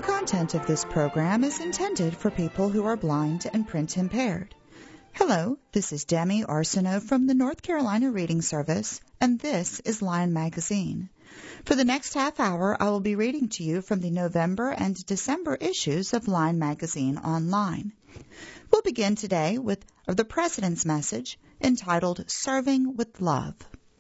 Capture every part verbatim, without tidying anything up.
content of this program is intended for people who are blind and print impaired. Hello, this is Demi Arsenault from the North Carolina Reading Service, and this is Lion Magazine. For the next half hour, I will be reading to you from the November and December issues of Lion Magazine online. We'll begin today with the President's message entitled Serving with Love.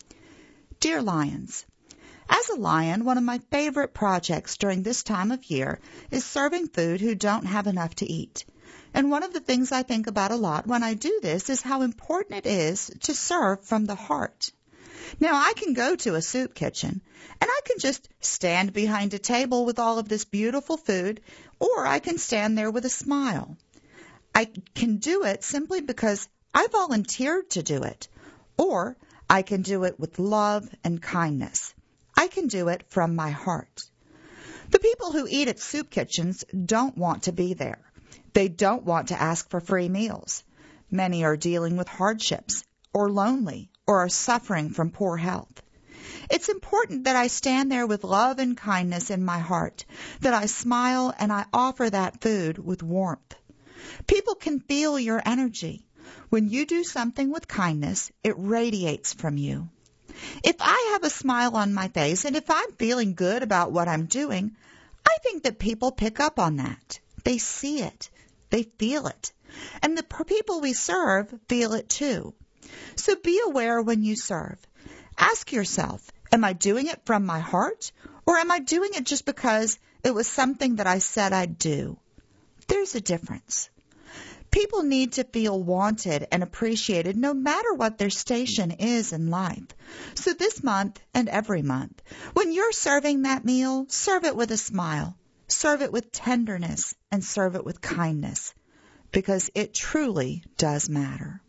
Dear Lions, as a Lion, one of my favorite projects during this time of year is serving food who don't have enough to eat. And one of the things I think about a lot when I do this is how important it is to serve from the heart. Now, I can go to a soup kitchen, and I can just stand behind a table with all of this beautiful food, or I can stand there with a smile. I can do it simply because I volunteered to do it, or I can do it with love and kindness. I can do it from my heart. The people who eat at soup kitchens don't want to be there. They don't want to ask for free meals. Many are dealing with hardships, or lonely, or are suffering from poor health. It's important that I stand there with love and kindness in my heart, that I smile and I offer that food with warmth. People can feel your energy. When you do something with kindness, it radiates from you. If I have a smile on my face and if I'm feeling good about what I'm doing, I think that people pick up on that. They see it. They feel it. And the people we serve feel it too. So be aware when you serve. Ask yourself, am I doing it from my heart, or am I doing it just because it was something that I said I'd do? There's a difference. People need to feel wanted and appreciated no matter what their station is in life. So this month and every month, when you're serving that meal, serve it with a smile. Serve it with tenderness and serve it with kindness, because it truly does matter.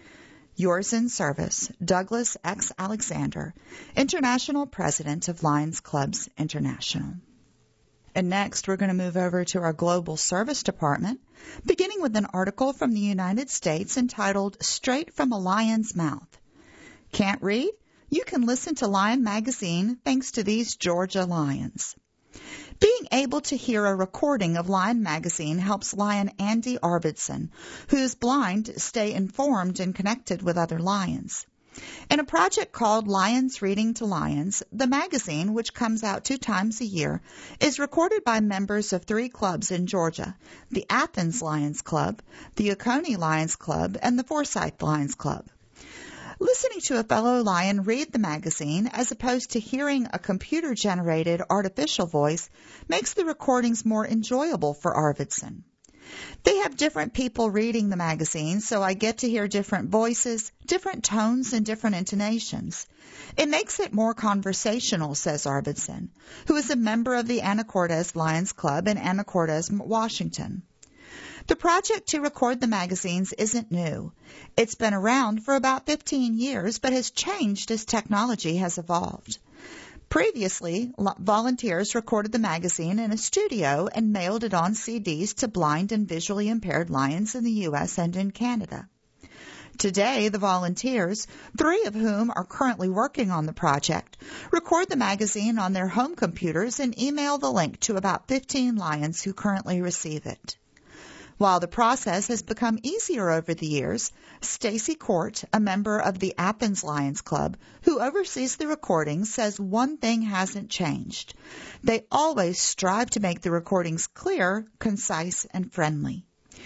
Yours in service, Douglas X. Alexander, International President of Lions Clubs International. And next, we're going to move over to our Global Service Department, beginning with an article from the United States entitled Straight from a Lion's Mouth. Can't read? You can listen to Lion Magazine thanks to these Georgia Lions. Being able to hear a recording of Lion Magazine helps Lion Andy Arvidsson, who is blind, stay informed and connected with other lions. In a project called Lions Reading to Lions, the magazine, which comes out two times a year, is recorded by members of three clubs in Georgia, the Athens Lions Club, the Oconee Lions Club, and the Forsyth Lions Club. Listening to a fellow lion read the magazine, as opposed to hearing a computer-generated artificial voice, makes the recordings more enjoyable for Arvidsson. They have different people reading the magazine, so I get to hear different voices, different tones, and different intonations. It makes it more conversational, says Arvidsson, who is a member of the Anacortes Lions Club in Anacortes, Washington. The project to record the magazines isn't new. It's been around for about fifteen years, but has changed as technology has evolved. Previously, volunteers recorded the magazine in a studio and mailed it on C Ds to blind and visually impaired lions in the U S and in Canada. Today, the volunteers, three of whom are currently working on the project, record the magazine on their home computers and email the link to about fifteen lions who currently receive it. While the process has become easier over the years, Stacy Court, a member of the Athens Lions Club, who oversees the recordings, says one thing hasn't changed. They always strive to make the recordings clear, concise, and friendly.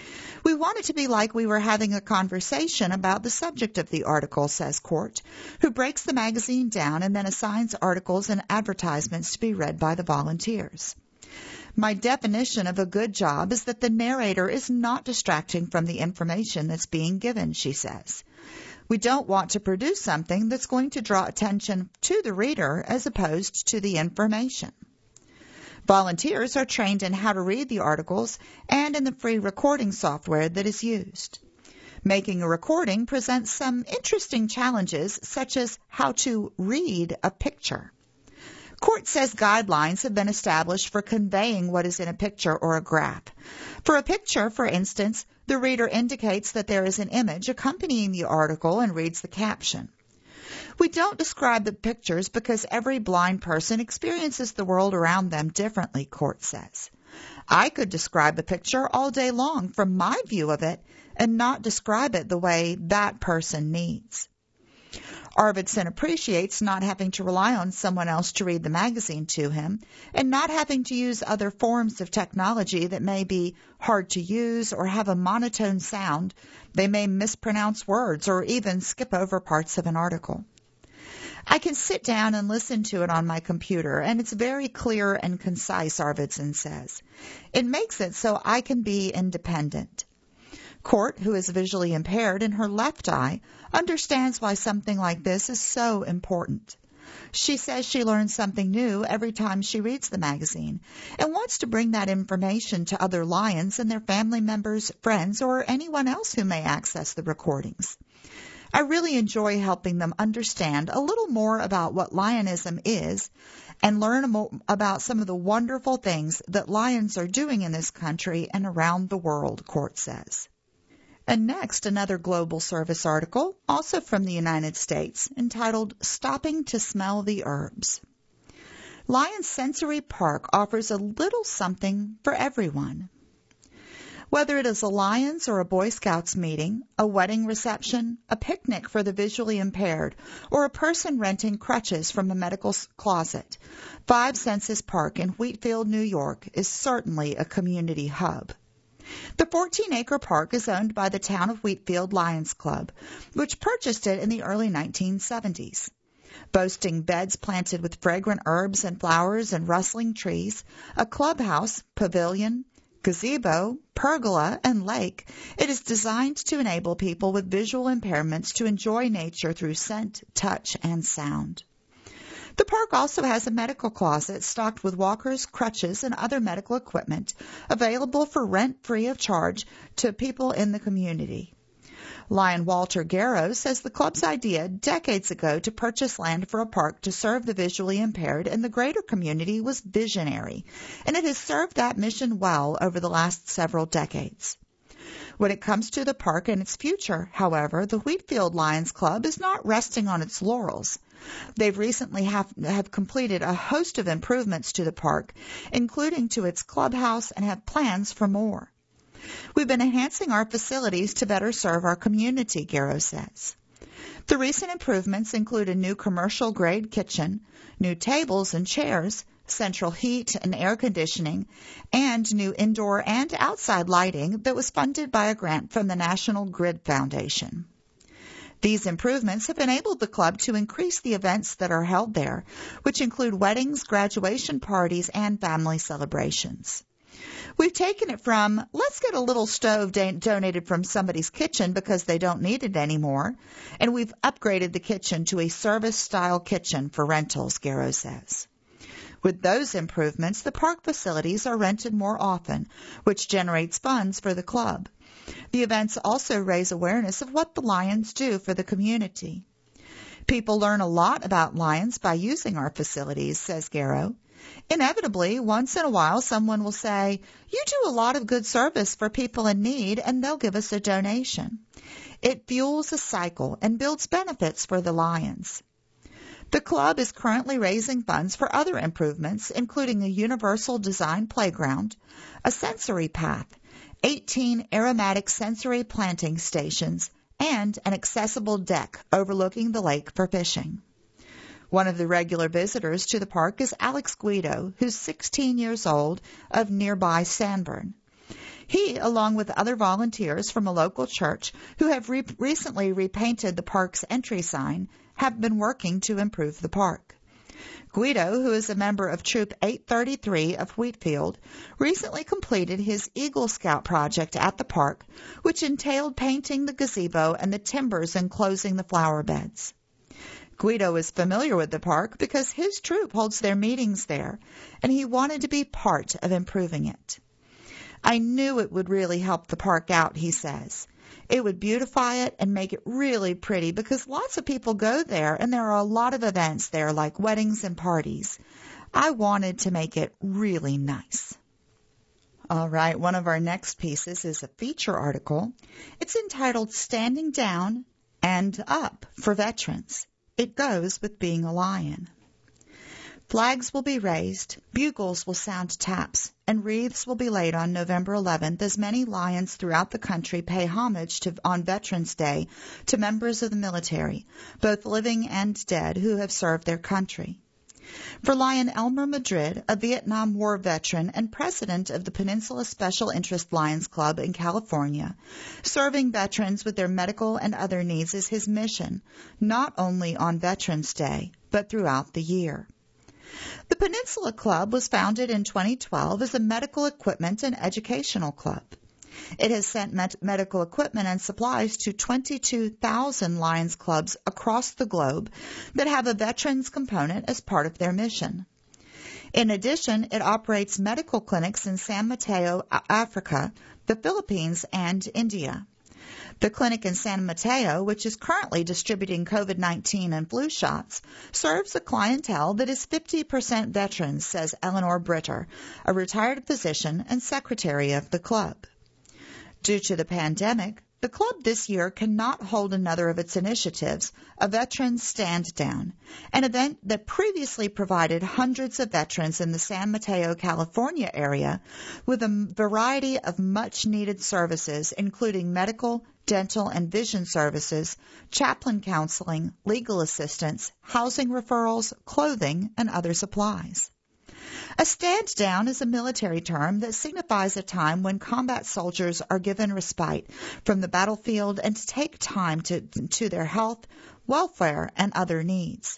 We want it to be like we were having a conversation about the subject of the article, says Court, who breaks the magazine down and then assigns articles and advertisements to be read by the volunteers. My definition of a good job is that the narrator is not distracting from the information that's being given, she says. We don't want to produce something that's going to draw attention to the reader as opposed to the information. Volunteers are trained in how to read the articles and in the free recording software that is used. Making a recording presents some interesting challenges, such as how to read a picture. Court says guidelines have been established for conveying what is in a picture or a graph. For a picture, for instance, the reader indicates that there is an image accompanying the article and reads the caption. We don't describe the pictures because every blind person experiences the world around them differently, Court says. I could describe a picture all day long from my view of it and not describe it the way that person needs. Arvidsson appreciates not having to rely on someone else to read the magazine to him and not having to use other forms of technology that may be hard to use or have a monotone sound. They may mispronounce words or even skip over parts of an article. I can sit down and listen to it on my computer, and it's very clear and concise, Arvidsson says. It makes it so I can be independent. Court, who is visually impaired in her left eye, understands why something like this is so important. She says she learns something new every time she reads the magazine and wants to bring that information to other Lions and their family members, friends, or anyone else who may access the recordings. I really enjoy helping them understand a little more about what Lionism is and learn more about some of the wonderful things that Lions are doing in this country and around the world, Court says. And next, another Global Service article, also from the United States, entitled Stopping to Smell the Herbs. Lions Sensory Park offers a little something for everyone. Whether it is a Lions or a Boy Scouts meeting, a wedding reception, a picnic for the visually impaired, or a person renting crutches from a medical closet, Five Senses Park in Wheatfield, New York is certainly a community hub. The fourteen-acre park is owned by the Town of Wheatfield Lions Club, which purchased it in the early nineteen seventies. Boasting beds planted with fragrant herbs and flowers and rustling trees, a clubhouse, pavilion, gazebo, pergola, and lake, it is designed to enable people with visual impairments to enjoy nature through scent, touch, and sound. The park also has a medical closet stocked with walkers, crutches, and other medical equipment available for rent free of charge to people in the community. Lion Walter Garrow says the club's idea decades ago to purchase land for a park to serve the visually impaired in the greater community was visionary, and it has served that mission well over the last several decades. When it comes to the park and its future, however, the Wheatfield Lions Club is not resting on its laurels. They've recently have, have completed a host of improvements to the park, including to its clubhouse, and have plans for more. We've been enhancing our facilities to better serve our community, Garrow says. The recent improvements include a new commercial-grade kitchen, new tables and chairs, central heat and air conditioning, and new indoor and outside lighting that was funded by a grant from the National Grid Foundation. These improvements have enabled the club to increase the events that are held there, which include weddings, graduation parties, and family celebrations. We've taken it from, let's get a little stove don- donated from somebody's kitchen because they don't need it anymore, and we've upgraded the kitchen to a service-style kitchen for rentals, Garrow says. With those improvements, the park facilities are rented more often, which generates funds for the club. The events also raise awareness of what the Lions do for the community. People learn a lot about Lions by using our facilities, says Garrow. Inevitably, once in a while, someone will say, "You do a lot of good service for people in need," and they'll give us a donation. It fuels a cycle and builds benefits for the Lions. The club is currently raising funds for other improvements, including a universal design playground, a sensory path, eighteen aromatic sensory planting stations, and an accessible deck overlooking the lake for fishing. One of the regular visitors to the park is Alex Guido, who's sixteen years old, of nearby Sanborn. He, along with other volunteers from a local church who have re- recently repainted the park's entry sign, have been working to improve the park. Guido, who is a member of Troop eight thirty-three of Wheatfield, recently completed his Eagle Scout project at the park, which entailed painting the gazebo and the timbers enclosing the flower beds. Guido is familiar with the park because his troop holds their meetings there, and he wanted to be part of improving it. I knew it would really help the park out, he says. It would beautify it and make it really pretty because lots of people go there and there are a lot of events there like weddings and parties. I wanted to make it really nice. All right, one of our next pieces is a feature article. It's entitled Standing Down and Up for Veterans. It goes with being a lion. Flags will be raised, bugles will sound taps, and wreaths will be laid on November eleventh as many Lions throughout the country pay homage to, on Veterans Day to members of the military, both living and dead, who have served their country. For Lion Elmer Madrid, a Vietnam War veteran and president of the Peninsula Special Interest Lions Club in California, serving veterans with their medical and other needs is his mission, not only on Veterans Day, but throughout the year. The Peninsula Club was founded in twenty twelve as a medical equipment and educational club. It has sent med- medical equipment and supplies to twenty-two thousand Lions clubs across the globe that have a veterans component as part of their mission. In addition, it operates medical clinics in San Mateo, Africa, the Philippines, and India. The clinic in San Mateo, which is currently distributing COVID nineteen and flu shots, serves a clientele that is fifty percent veterans, says Eleanor Britter, a retired physician and secretary of the club. Due to the pandemic, the club this year cannot hold another of its initiatives, a Veterans Stand Down, an event that previously provided hundreds of veterans in the San Mateo, California area with a variety of much-needed services, including medical, dental, and vision services, chaplain counseling, legal assistance, housing referrals, clothing, and other supplies. A stand down is a military term that signifies a time when combat soldiers are given respite from the battlefield and to take time to, to their health, welfare, and other needs.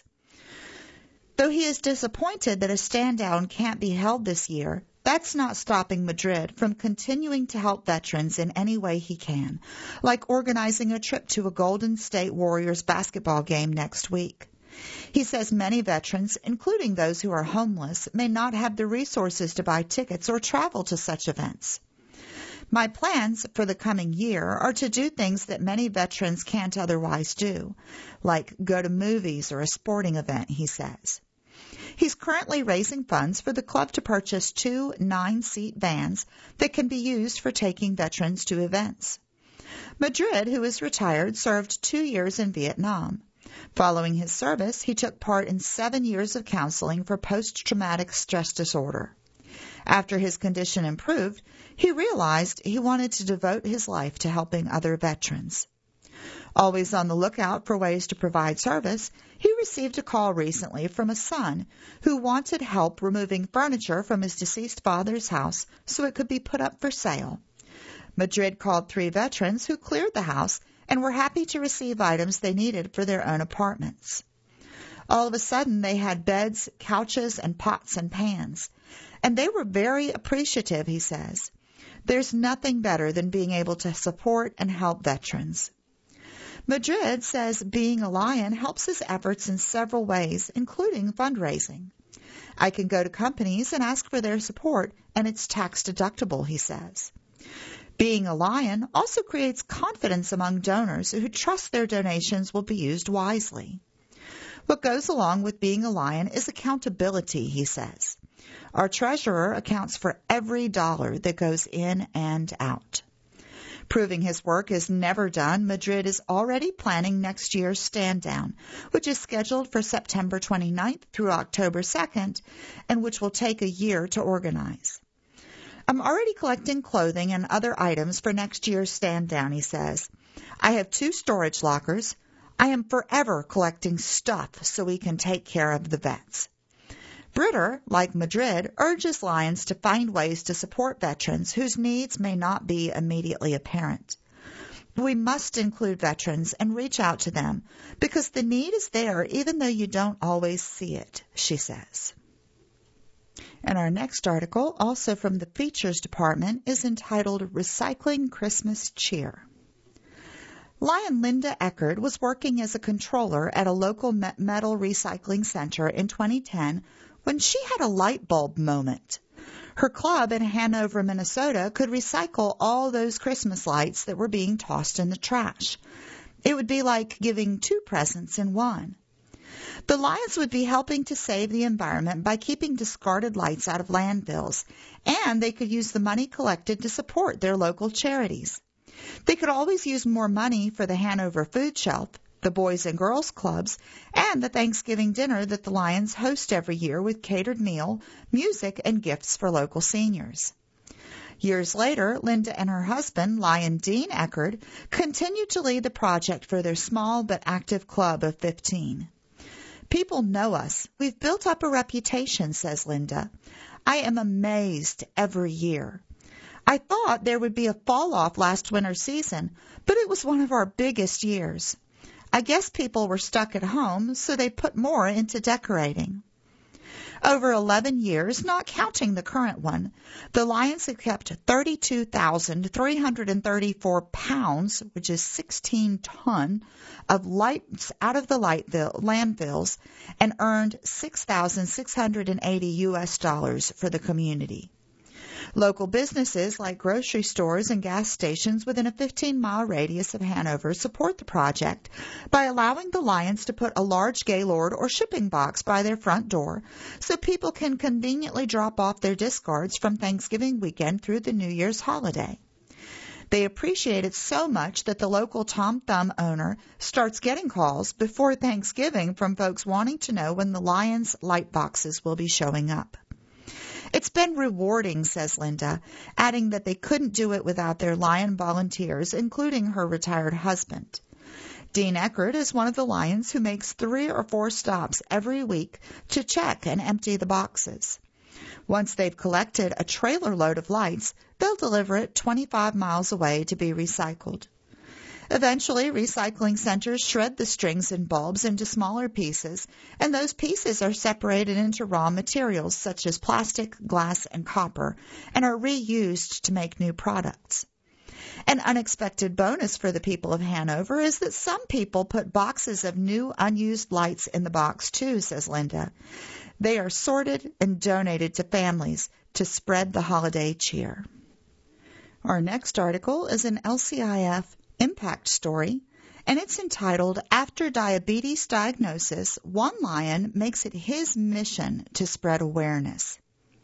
Though he is disappointed that a stand down can't be held this year, that's not stopping Madrid from continuing to help veterans in any way he can, like organizing a trip to a Golden State Warriors basketball game next week. He says many veterans, including those who are homeless, may not have the resources to buy tickets or travel to such events. My plans for the coming year are to do things that many veterans can't otherwise do, like go to movies or a sporting event, he says. He's currently raising funds for the club to purchase two nine-seat vans that can be used for taking veterans to events. Madrid, who is retired, served two years in Vietnam. Following his service, he took part in seven years of counseling for post-traumatic stress disorder. After his condition improved, he realized he wanted to devote his life to helping other veterans. Always on the lookout for ways to provide service, he received a call recently from a son who wanted help removing furniture from his deceased father's house so it could be put up for sale. Madrid called three veterans who cleared the house and were happy to receive items they needed for their own apartments. All of a sudden, they had beds, couches, and pots and pans, and they were very appreciative, he says. There's nothing better than being able to support and help veterans. Madrid says being a Lion helps his efforts in several ways, including fundraising. I can go to companies and ask for their support, and it's tax deductible, he says. Being a Lion also creates confidence among donors who trust their donations will be used wisely. What goes along with being a Lion is accountability, he says. Our treasurer accounts for every dollar that goes in and out. Proving his work is never done, Madrid is already planning next year's stand down, which is scheduled for September twenty-ninth through October second, and which will take a year to organize. I'm already collecting clothing and other items for next year's stand down, he says. I have two storage lockers. I am forever collecting stuff so we can take care of the vets. Britter, like Madrid, urges Lions to find ways to support veterans whose needs may not be immediately apparent. We must include veterans and reach out to them because the need is there even though you don't always see it, she says. And our next article, also from the Features Department, is entitled Recycling Christmas Cheer. Lion Linda Eckerd was working as a controller at a local metal recycling center in twenty ten when she had a light bulb moment. Her club in Hanover, Minnesota could recycle all those Christmas lights that were being tossed in the trash. It would be like giving two presents in one. The Lions would be helping to save the environment by keeping discarded lights out of landfills, and they could use the money collected to support their local charities. They could always use more money for the Hanover Food Shelf, the Boys and Girls Clubs, and the Thanksgiving dinner that the Lions host every year with catered meal, music, and gifts for local seniors. Years later, Linda and her husband, Lion Dean Eckerd, continued to lead the project for their small but active club of fifteen. People know us. We've built up a reputation, says Linda. I am amazed every year. I thought there would be a fall-off last winter season, but it was one of our biggest years. I guess people were stuck at home, so they put more into decorating. Over eleven years, not counting the current one, the Lions have kept thirty-two thousand three hundred thirty-four pounds, which is sixteen ton, of lights out of the landfills and earned six thousand six hundred eighty U S dollars for the community. Local businesses like grocery stores and gas stations within a fifteen-mile radius of Hanover support the project by allowing the Lions to put a large Gaylord or shipping box by their front door so people can conveniently drop off their discards from Thanksgiving weekend through the New Year's holiday. They appreciate it so much that the local Tom Thumb owner starts getting calls before Thanksgiving from folks wanting to know when the Lions light boxes will be showing up. It's been rewarding, says Linda, adding that they couldn't do it without their Lion volunteers, including her retired husband. Dean Eckerd is one of the Lions who makes three or four stops every week to check and empty the boxes. Once they've collected a trailer load of lights, they'll deliver it twenty-five miles away to be recycled. Eventually, recycling centers shred the strings and bulbs into smaller pieces, and those pieces are separated into raw materials such as plastic, glass, and copper, and are reused to make new products. An unexpected bonus for the people of Hanover is that some people put boxes of new unused lights in the box too, says Linda. They are sorted and donated to families to spread the holiday cheer. Our next article is an L C I F impact story, and it's entitled, After Diabetes Diagnosis, One Lion Makes It His Mission to Spread Awareness.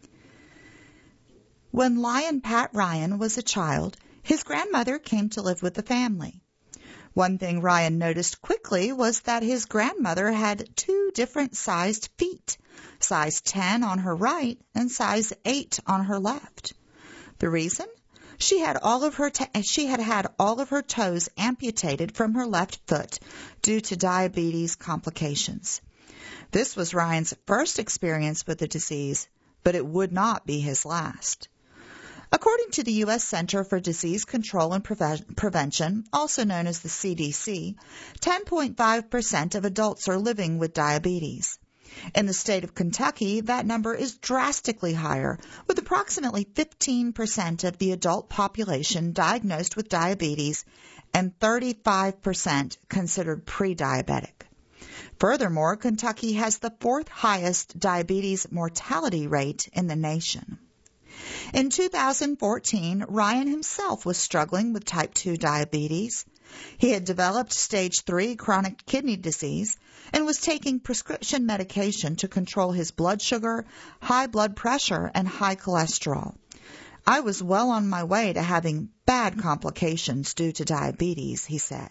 When Lion Pat Ryan was a child, his grandmother came to live with the family. One thing Ryan noticed quickly was that his grandmother had two different sized feet, size ten on her right and size eight on her left. The reason? She had all of her t- she had had all of her toes amputated from her left foot due to diabetes complications. This was Ryan's first experience with the disease, but it would not be his last. According to the U S Center for Disease Control and Preve- Prevention, also known as the C D C, ten point five percent of adults are living with diabetes. In the state of Kentucky, that number is drastically higher, with approximately fifteen percent of the adult population diagnosed with diabetes and thirty-five percent considered pre-diabetic. Furthermore, Kentucky has the fourth highest diabetes mortality rate in the nation. In two thousand fourteen, Ryan himself was struggling with type two diabetes. He had developed stage three chronic kidney disease and was taking prescription medication to control his blood sugar, high blood pressure, and high cholesterol. I was well on my way to having bad complications due to diabetes, he said.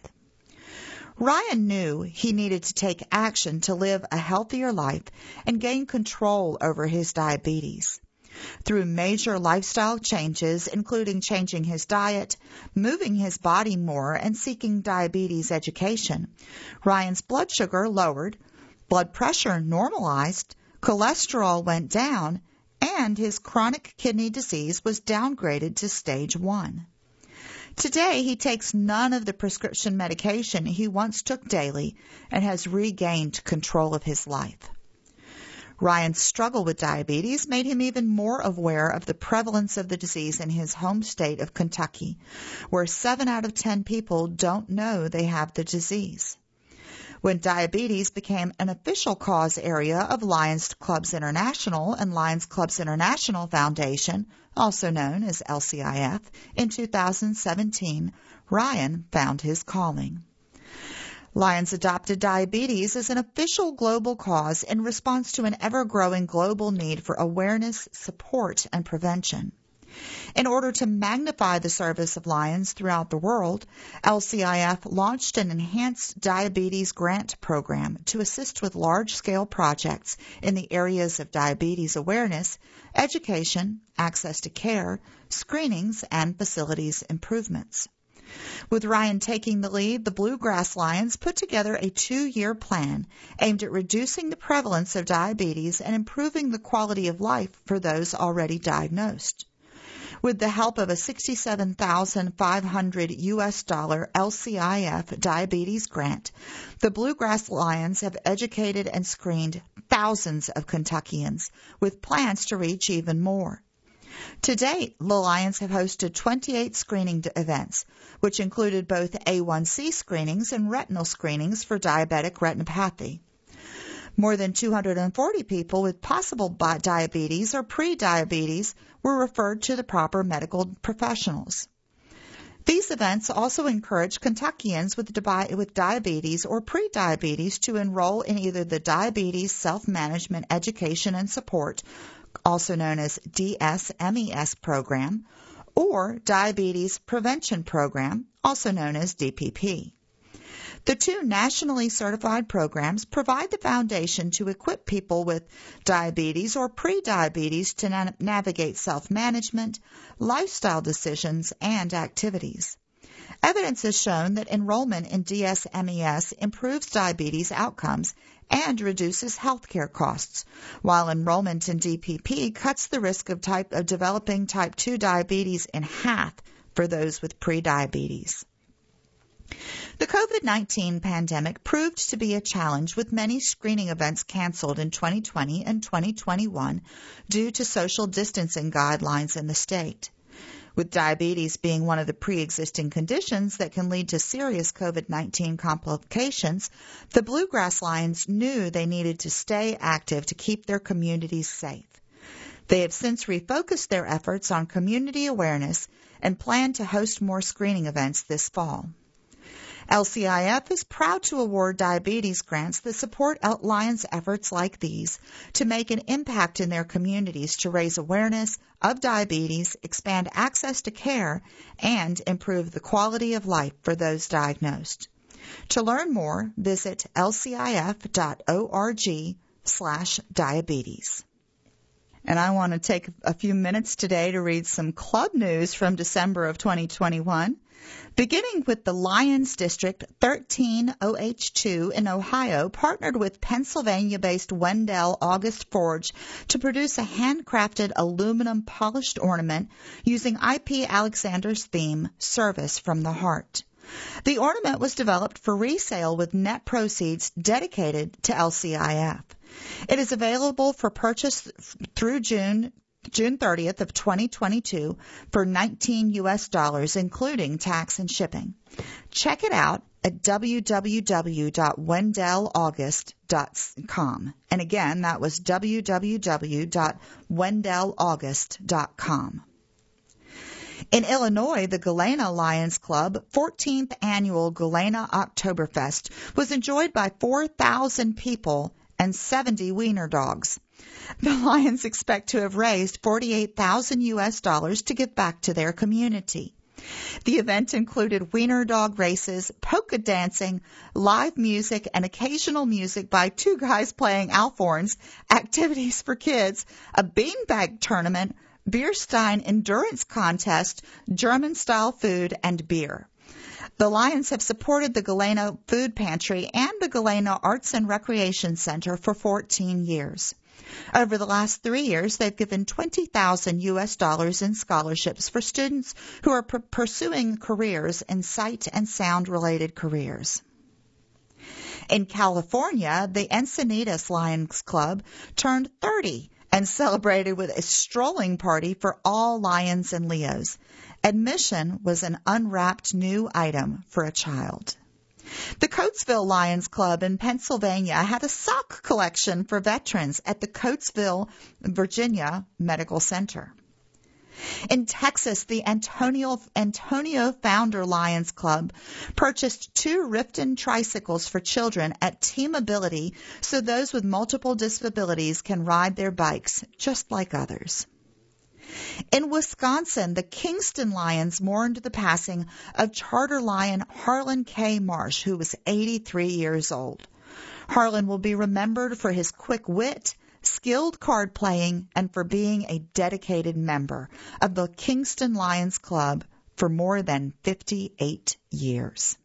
Ryan knew he needed to take action to live a healthier life and gain control over his diabetes. Through major lifestyle changes, including changing his diet, moving his body more, and seeking diabetes education, Ryan's blood sugar lowered, blood pressure normalized, cholesterol went down, and his chronic kidney disease was downgraded to stage one. Today, he takes none of the prescription medication he once took daily and has regained control of his life. Ryan's struggle with diabetes made him even more aware of the prevalence of the disease in his home state of Kentucky, where seven out of ten people don't know they have the disease. When diabetes became an official cause area of Lions Clubs International and Lions Clubs International Foundation, also known as L C I F, in two thousand seventeen, Ryan found his calling. Lions adopted diabetes as an official global cause in response to an ever-growing global need for awareness, support, and prevention. In order to magnify the service of Lions throughout the world, L C I F launched an enhanced diabetes grant program to assist with large-scale projects in the areas of diabetes awareness, education, access to care, screenings, and facilities improvements. With Ryan taking the lead, the Bluegrass Lions put together a two-year plan aimed at reducing the prevalence of diabetes and improving the quality of life for those already diagnosed. With the help of a sixty-seven thousand five hundred U S dollar L C I F diabetes grant, the Bluegrass Lions have educated and screened thousands of Kentuckians, with plans to reach even more. To date, the Lions have hosted twenty-eight screening events, which included both A one C screenings and retinal screenings for diabetic retinopathy. More than two hundred forty people with possible diabetes or pre-diabetes were referred to the proper medical professionals. These events also encourage Kentuckians with, di- with diabetes or pre-diabetes to enroll in either the Diabetes Self-Management Education and Support, also known as D S M E S program, or Diabetes Prevention Program, also known as D P P. The two nationally certified programs provide the foundation to equip people with diabetes or pre-diabetes to na- navigate self-management, lifestyle decisions, and activities. Evidence has shown that enrollment in D S M E S improves diabetes outcomes and reduces healthcare costs, while enrollment in D P P cuts the risk of, type, of developing type two diabetes in half for those with pre-diabetes. The COVID nineteen pandemic proved to be a challenge, with many screening events canceled in twenty twenty and twenty twenty-one due to social distancing guidelines in the state. With diabetes being one of the pre-existing conditions that can lead to serious COVID nineteen complications, the Bluegrass Lions knew they needed to stay active to keep their communities safe. They have since refocused their efforts on community awareness and plan to host more screening events this fall. L C I F is proud to award diabetes grants that support Lions efforts like these to make an impact in their communities to raise awareness of diabetes, expand access to care, and improve the quality of life for those diagnosed. To learn more, visit lcif.org slash diabetes. And I want to take a few minutes today to read some club news from December of twenty twenty-one. Beginning with the Lions District thirteen O H two in Ohio, partnered with Pennsylvania-based Wendell August Forge to produce a handcrafted aluminum polished ornament using I P Alexander's theme, Service from the Heart. The ornament was developed for resale with net proceeds dedicated to L C I F. It is available for purchase through June June thirtieth of twenty twenty-two for nineteen U S dollars, including tax and shipping. Check it out at w w w dot wendell august dot com. And again, that was w w w dot wendell august dot com. In Illinois, the Galena Lions Club fourteenth annual Galena Oktoberfest was enjoyed by four thousand people and seventy wiener dogs. The Lions expect to have raised forty-eight thousand U S dollars to give back to their community. The event included wiener dog races, polka dancing, live music, and occasional music by two guys playing alphorns, activities for kids, a beanbag tournament, beer stein endurance contest, German-style food, and beer. The Lions have supported the Galena Food Pantry and the Galena Arts and Recreation Center for fourteen years. Over the last three years, they've given twenty thousand U S dollars in scholarships for students who are pr- pursuing careers in sight and sound-related careers. In California, the Encinitas Lions Club turned thirty and celebrated with a strolling party for all Lions and Leos. Admission was an unwrapped new item for a child. The Coatesville Lions Club in Pennsylvania had a sock collection for veterans at the Coatesville, Virginia Medical Center. In Texas, the Antonio, Antonio Founder Lions Club purchased two Riften tricycles for children at T-Mobility so those with multiple disabilities can ride their bikes just like others. In Wisconsin, the Kingston Lions mourned the passing of charter lion Harlan K. Marsh, who was eighty-three years old. Harlan will be remembered for his quick wit, skilled card playing, and for being a dedicated member of the Kingston Lions Club for more than fifty-eight years.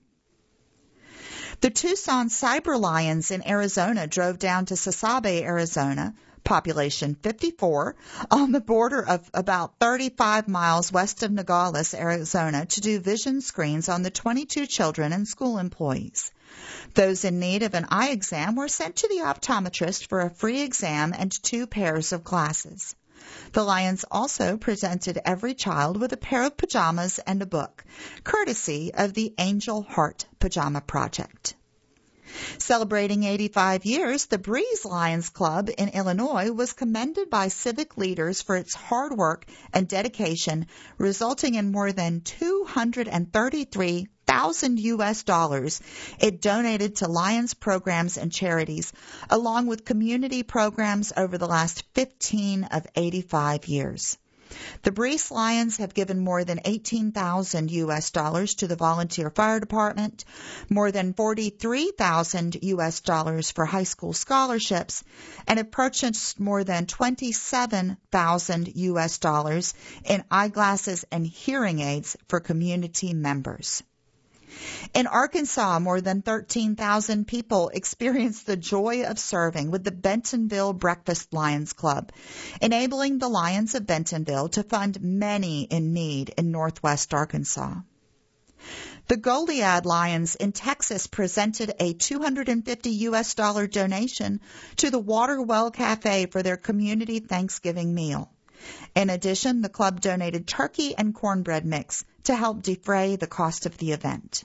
The Tucson Cyber Lions in Arizona drove down to Sasabe, Arizona, population fifty-four, on the border of about thirty-five miles west of Nogales, Arizona, to do vision screens on the twenty-two children and school employees. Those in need of an eye exam were sent to the optometrist for a free exam and two pairs of glasses. The Lions also presented every child with a pair of pajamas and a book, courtesy of the Angel Heart Pajama Project. Celebrating eighty-five years, the Breeze Lions Club in Illinois was commended by civic leaders for its hard work and dedication, resulting in more than two hundred thirty-three thousand U S dollars it donated to Lions programs and charities, along with community programs over the last fifteen of eighty-five years. The Breeze Lions have given more than eighteen thousand U S dollars to the volunteer fire department, more than forty-three thousand U S dollars for high school scholarships, and have purchased more than twenty-seven thousand U S dollars in eyeglasses and hearing aids for community members. In Arkansas, more than thirteen thousand people experienced the joy of serving with the Bentonville Breakfast Lions Club, enabling the Lions of Bentonville to fund many in need in northwest Arkansas. The Goliad Lions in Texas presented a two hundred fifty U S dollar donation to the Waterwell Cafe for their community Thanksgiving meal. In addition, the club donated turkey and cornbread mix to help defray the cost of the event.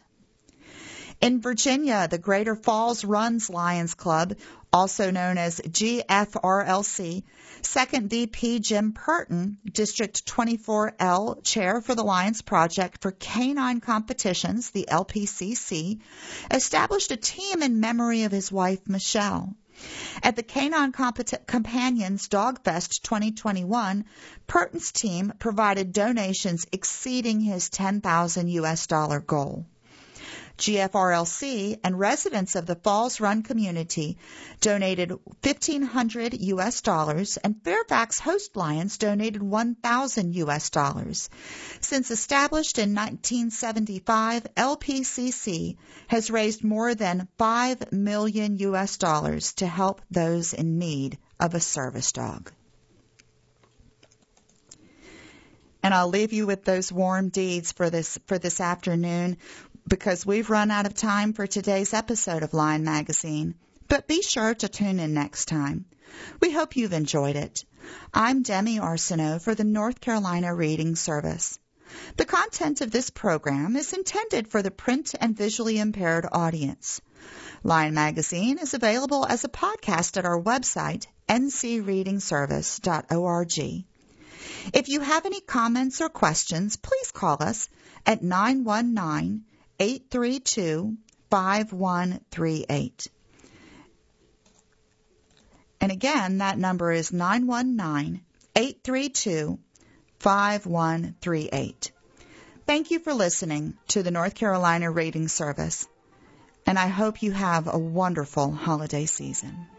In Virginia, the Greater Falls Runs Lions Club, also known as G F R L C, Second V P Jim Purton, District twenty-four L Chair for the Lions Project for Canine Competitions, the L P C C, established a team in memory of his wife, Michelle. At the Canine Compet- Companions Dog Fest twenty twenty-one, Purton's team provided donations exceeding his ten thousand U S dollar goal. G F R L C and residents of the Falls Run community donated fifteen hundred U S dollars, and Fairfax Host Lions donated one thousand U S dollars. Since established in nineteen seventy-five, L P C C has raised more than five million U S dollars to help those in need of a service dog. And I'll leave you with those warm deeds for this for this afternoon, because we've run out of time for today's episode of Lion Magazine. But be sure to tune in next time. We hope you've enjoyed it. I'm Demi Arsenault for the North Carolina Reading Service. The content of this program is intended for the print and visually impaired audience. Lion Magazine is available as a podcast at our website, n c reading service dot org. If you have any comments or questions, please call us at nine one nine, eight three two, five one three eight. And again, that number is nine one nine, eight three two, five one three eight. Thank you for listening to the North Carolina Reading Service, and I hope you have a wonderful holiday season.